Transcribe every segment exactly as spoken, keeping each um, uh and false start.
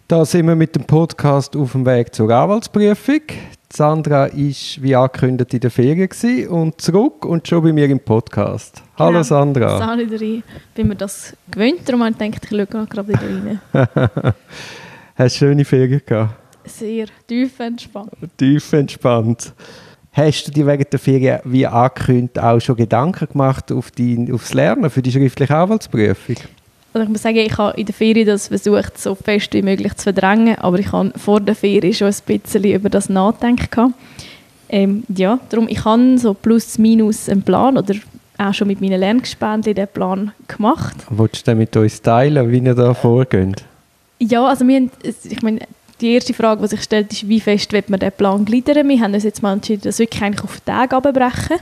Da sind wir mit dem Podcast auf dem Weg zur Anwaltsprüfung. Sandra war wie angekündigt in der Ferien und zurück und schon bei mir im Podcast. Hallo genau. Sandra. Hallo rein. Bin mir das gewöhnt, darum habe ich gedacht, ich schaue gerade wieder rein. Hast du schöne Ferien gehabt? Sehr tief entspannt. Tief entspannt. Hast du dir wegen der Ferien, wie angekündigt, auch schon Gedanken gemacht auf die, aufs Lernen für die schriftliche Anwaltsprüfung? Also ich muss sagen, ich habe in der Ferien das versucht, so fest wie möglich zu verdrängen, aber ich habe vor der Ferien schon ein bisschen über das nachdenken. Ähm, ja, darum, ich habe so plus minus einen Plan oder auch schon mit meinen Lerngespännchen den Plan gemacht. Willst du denn mit uns teilen, wie ihr da vorgeht? Ja, also wir haben, ich meine, die erste Frage, die sich stellt, ist, wie fest wird man den Plan gliedern? Wir haben uns jetzt mal entschieden, das wirklich eigentlich auf Tage runterbrechen.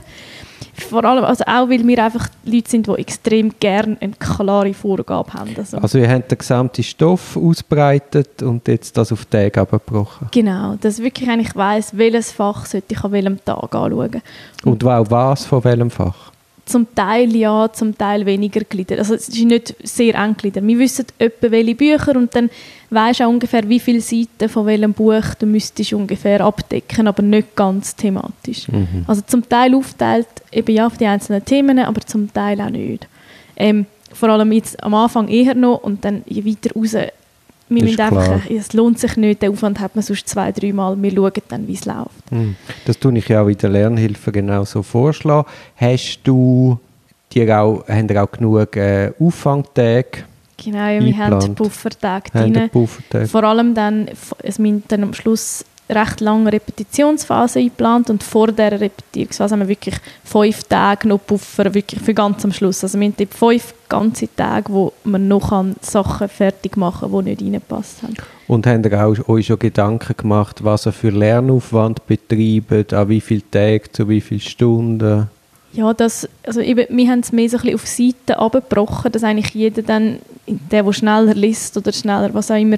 Vor allem, also auch, weil wir einfach Leute sind, die extrem gerne eine klare Vorgabe haben. Also, also ihr habt den gesamten Stoff ausbreitet und jetzt das auf Tage abgebrochen? Genau, dass ich wirklich eigentlich weiss, welches Fach sollte ich an welchem Tag anschauen. Und, und auch was von welchem Fach? Zum Teil ja, zum Teil weniger gegliedert. Also es ist nicht sehr eng gegliedert. Wir wissen etwa welche Bücher und dann weisst du auch ungefähr, wie viele Seiten von welchem Buch du müsstest ungefähr abdecken, aber nicht ganz thematisch. Mhm. Also zum Teil aufteilt eben ja auf die einzelnen Themen, aber zum Teil auch nicht. Ähm, vor allem jetzt am Anfang eher noch und dann je weiter raus. Wir müssen einfach, es lohnt sich nicht, den Aufwand hat man sonst zwei, drei Mal. Wir schauen dann, wie es läuft. Das tue ich ja auch in der Lernhilfe genau so vorschlagen. Hast du dir auch, haben dir auch genug äh, Auffangtage? Genau, ja, wir haben Puffertage drin. Puffertage. Vor allem dann, es müssen dann am Schluss recht lange Repetitionsphase eingeplant und vor dieser Repetierungsphase haben wir wirklich fünf Tage noch Puffer, wirklich für ganz am Schluss. Also wir haben fünf ganze Tage, wo man noch Sachen fertig machen kann, die nicht reingepasst haben. Und habt ihr auch euch schon Gedanken gemacht, was ihr für Lernaufwand betreibt, an wie viele Tage, zu wie vielen Stunden? Ja, das, also eben, wir haben es mehr so ein bisschen auf Seiten abgebrochen, dass eigentlich jeder dann, der, der schneller liest oder schneller was auch immer,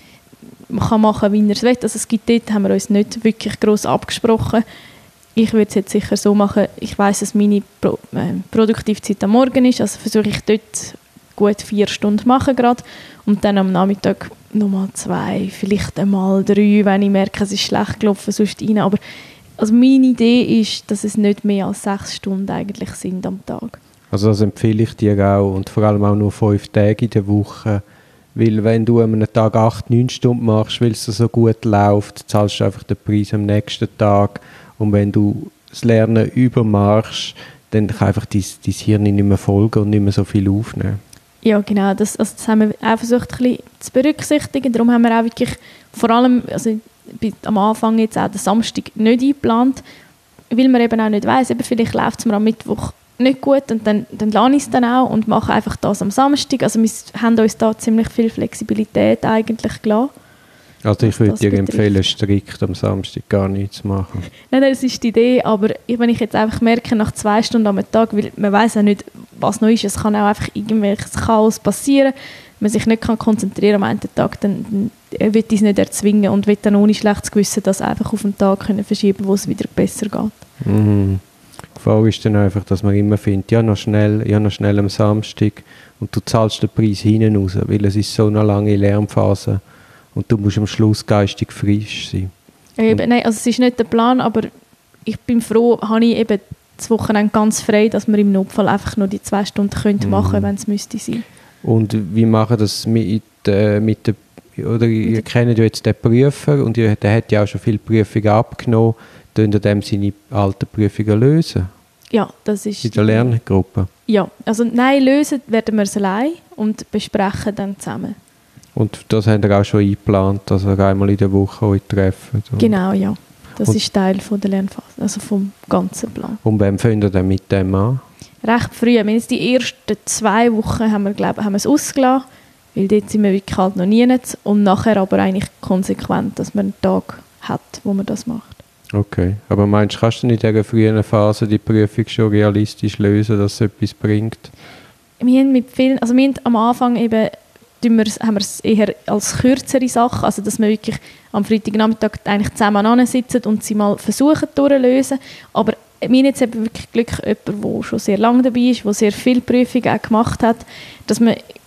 man kann machen, wie er es will. Also es gibt dort, haben wir uns nicht wirklich gross abgesprochen. Ich würde es jetzt sicher so machen, ich weiss, dass meine Pro- äh, Produktivzeit am Morgen ist, also versuche ich dort gut vier Stunden machen gerade und dann am Nachmittag nochmal zwei, vielleicht einmal drei, wenn ich merke, es ist schlecht gelaufen, sonst rein. Aber also meine Idee ist, dass es nicht mehr als sechs Stunden eigentlich sind am Tag. Also das empfehle ich dir auch und vor allem auch nur fünf Tage in der Woche. Weil wenn du an einem Tag acht, neun Stunden machst, weil es so gut läuft, zahlst du einfach den Preis am nächsten Tag. Und wenn du das Lernen übermachst, dann kann einfach dein, dein Hirn nicht mehr folgen und nicht mehr so viel aufnehmen. Ja, genau. Das, also das haben wir auch versucht, ein bisschen zu berücksichtigen. Darum haben wir auch wirklich vor allem also am Anfang jetzt auch den Samstag nicht eingeplant, weil man eben auch nicht weiss, eben vielleicht läuft es mir am Mittwoch nicht gut und dann, dann lasse ich es dann auch und mache einfach das am Samstag. Also wir haben uns da ziemlich viel Flexibilität eigentlich gelassen. Also ich würde dir empfehlen, strikt am Samstag gar nichts zu machen. Nein, das ist die Idee, aber wenn ich jetzt einfach merke, nach zwei Stunden am Tag, weil man weiss auch nicht, was noch ist, es kann auch einfach irgendwelches Chaos passieren, wenn man sich nicht kann konzentrieren am einen Tag, dann, dann wird es nicht erzwingen und wird dann ohne schlechtes Gewissen das einfach auf den Tag können verschieben, wo es wieder besser geht. Mhm. Die Gefahr ist dann einfach, dass man immer findet, ja noch schnell, ja noch schnell am Samstag und du zahlst den Preis hinten raus, weil es ist so eine lange Lernphase und du musst am Schluss geistig frisch sein. Eben, nein, also es ist nicht der Plan, aber ich bin froh, habe ich eben das Wochenende ganz frei, dass wir im Notfall einfach nur die zwei Stunden können machen können, wenn es müsste sein. Und wie machen das mit, äh, mit der, oder ihr kennt ja jetzt den Prüfer und ihr, der hat ja auch schon viele Prüfungen abgenommen. Können ihr dem seine alten Prüfungen lösen? Ja, das ist... In der Lerngruppe? Ja, also nein, lösen werden wir es allein und besprechen dann zusammen. Und das habt ihr auch schon eingeplant, dass ihr einmal in der Woche euch treffen? Genau, ja. Das und ist Teil von der Lernphase, also vom ganzen Plan. Und wann fängt ihr denn mit dem an? Recht früh. Wir jetzt die ersten zwei Wochen haben wir, glaub, haben wir es ausgelassen, weil dort sind wir wirklich halt noch nie nicht. Und nachher aber eigentlich konsequent, dass man einen Tag hat, wo man das macht. Okay, aber meinst du, kannst du in dieser frühen Phase die Prüfung schon realistisch lösen, dass es etwas bringt? Wir haben mit vielen, also wir haben am Anfang eben, haben wir es eher als kürzere Sache, also dass wir wirklich am Freitagnachmittag eigentlich zusammen sitzen und sie mal versuchen durchzulösen, aber wir haben jetzt eben wirklich Glück, jemand, der schon sehr lange dabei ist, der sehr viele Prüfungen auch gemacht hat, dass man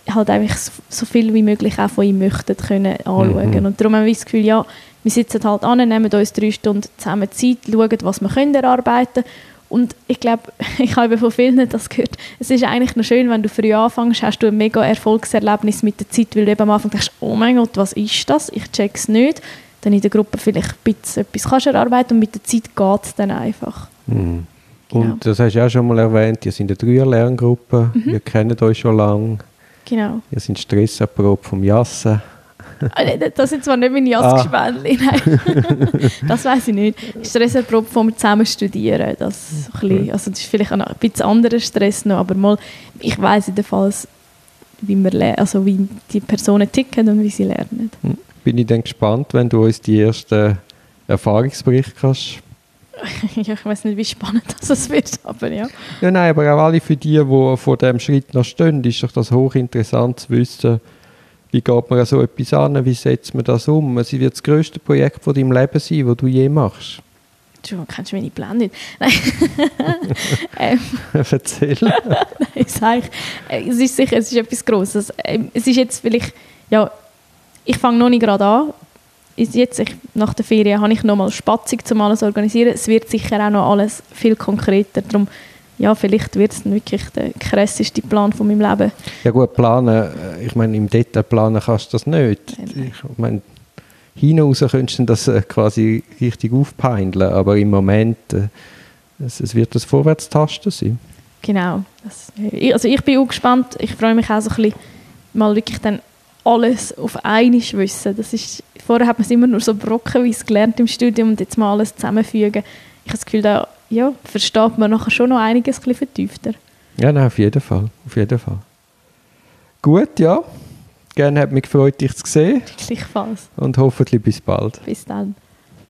halt einfach so, so viel wie möglich auch von ihm möchten können anschauen. Mhm. Und darum haben wir das Gefühl, ja, wir sitzen halt an, nehmen uns drei Stunden zusammen Zeit, schauen, was wir können erarbeiten können. Und ich glaube, ich habe von vielen das gehört, es ist eigentlich noch schön, wenn du früh anfängst, hast du ein mega Erfolgserlebnis mit der Zeit, weil du eben am Anfang denkst, oh mein Gott, was ist das? Ich check's nicht. Dann in der Gruppe vielleicht ein bisschen etwas kannst erarbeiten und mit der Zeit geht es dann einfach. Mhm. Genau. Und das hast du auch schon mal erwähnt, ihr seid eine Dreier-Lerngruppe, mhm. ihr kennt euch schon lange. Genau. Ihr seid stressaprobt vom Jassen. Das sind zwar nicht meine Jassgespendli, ah. nein. Das weiss ich nicht. Stressaprobt vom zusammen studieren. Das, so ein bisschen, also das ist vielleicht ein bisschen anderer Stress noch, aber mal, ich weiss in dem Fall, wie, wir, also wie die Personen ticken und wie sie lernen. Bin ich dann gespannt, wenn du uns die ersten Erfahrungsberichte kannst. Ja, ich weiß nicht, wie spannend das wird, aber ja. Ja, nein, aber auch alle für die, die vor diesem Schritt noch stehen, ist doch das hochinteressant zu wissen, wie geht man so etwas an, wie setzt man das um? Es wird das grösste Projekt von deinem Leben sein, das du je machst. Du kennst meine Pläne nicht. Nein. ähm. Erzähl. Nein, sag ich. Es ist sicher, es ist etwas Grosses. Es ist jetzt vielleicht, ja, ich fange noch nicht gerade an. Jetzt, ich, nach der Ferien, habe ich noch mal Spatzig, um alles zu organisieren. Es wird sicher auch noch alles viel konkreter. Darum, ja, vielleicht wird es wirklich der krasseste Plan von meinem Leben. Ja gut, planen, ich meine, im Detail planen kannst du das nicht. Nein. Ich meine, hinaus könntest du das quasi richtig aufpeineln, aber im Moment, es, es wird das Vorwärtstasten sein. Genau. Das, also ich bin auch gespannt. Ich freue mich auch so ein bisschen, mal wirklich dann alles auf einmal wissen. Das ist, vorher hat man es immer nur so brockenweise gelernt im Studium und jetzt mal alles zusammenfügen. Ich habe das Gefühl, da ja, versteht man nachher schon noch einiges ein bisschen vertiefter. Ja, nein, auf jeden Fall. Auf jeden Fall. Gut, ja. Gerne hat mich gefreut, dich zu sehen. Gleichfalls. Und hoffentlich bis bald. Bis dann.